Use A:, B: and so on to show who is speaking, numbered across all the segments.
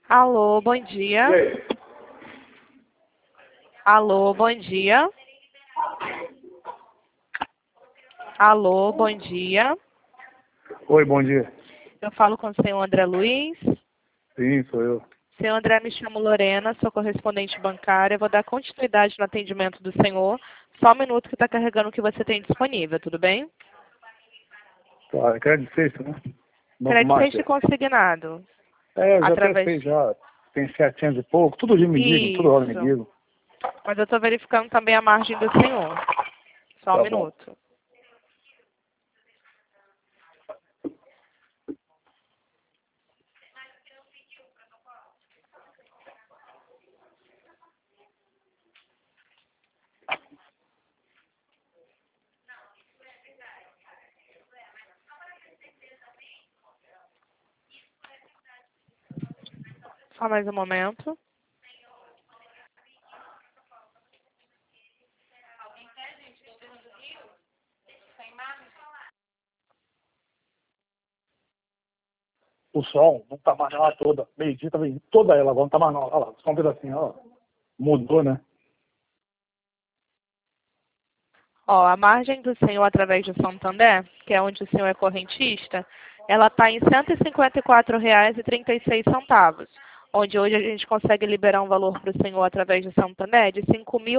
A: Alô, bom dia.
B: E aí?
A: Alô, bom dia. Alô, bom dia.
B: Oi, bom dia.
A: Eu falo com o senhor André Luiz.
B: Sim, sou eu.
A: Senhor André, me chamo Lorena, sou correspondente bancária. Vou dar continuidade no atendimento do senhor. Só um minuto que está carregando o que você tem disponível, tudo bem?
B: Tá, é crédito sexto, né? Banco
A: Crédito
B: Master.
A: consignado.
B: É, eu já até
A: Através...
B: sei já. Tem 700 e pouco, tudo de me digam, tudo hora me
A: Isso.
B: digam.
A: Mas eu estou verificando também a margem do senhor. Só um
B: Tá bom.
A: minuto. Só mais um momento.
B: O sol não tá mais lá toda. Meio-dia tava toda ela, agora não tá mais não. Olha lá, só um pedacinho, ó. Mudou, né?
A: Ó, a margem do senhor através do Santander, que é onde o senhor é correntista, ela está em R$ 154,36, onde hoje a gente consegue liberar um valor para o senhor através do Santander de R$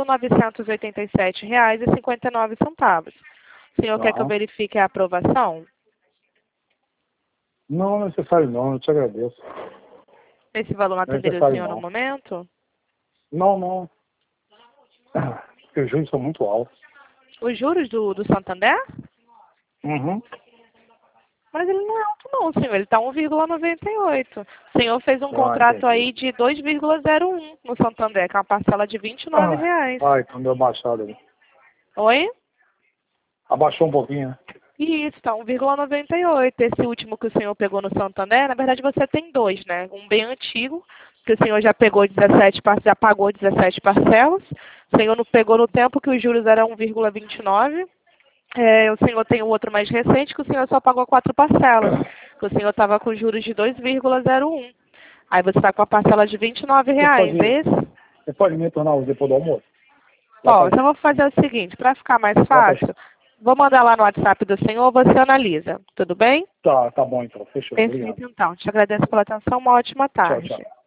A: 5.987,59. O senhor quer que eu
B: Tá.
A: verifique a aprovação?
B: Não é necessário não, eu te agradeço.
A: Esse valor não
B: Não é
A: atenderia o
B: necessário
A: senhor no
B: não.
A: momento?
B: Não, não. Porque os juros são muito altos.
A: Os juros do Santander?
B: Uhum.
A: Mas ele não é alto não, senhor. Ele está 1,98. O senhor fez um
B: Ah,
A: contrato
B: entendi.
A: aí de 2,01 no Santander, que é uma parcela de R$ 29.
B: Então deu baixada ali.
A: Oi?
B: Abaixou um pouquinho, né?
A: Isso, está 1,98. Esse último que o senhor pegou no Santander, na verdade você tem dois, né? Um bem antigo, que o senhor já pegou 17, já pagou 17 parcelas. O senhor não pegou no tempo que os juros eram 1,29. O senhor tem o outro mais recente, que o senhor só pagou 4 parcelas. Que o senhor estava com juros de 2,01. Aí você está com a parcela de
B: Você
A: R$ 29.
B: pode,
A: Esse?
B: você pode me retornar o depois do almoço? Lá
A: Ó,
B: pra,
A: então eu vou fazer o seguinte, para ficar mais
B: lá pra...
A: fácil, vou mandar lá no WhatsApp do senhor, você analisa. Tudo bem?
B: Tá bom então. Fechou. Obrigado.
A: Perfeito, então. Te agradeço pela atenção. Uma ótima
B: Tchau, tchau.
A: tarde.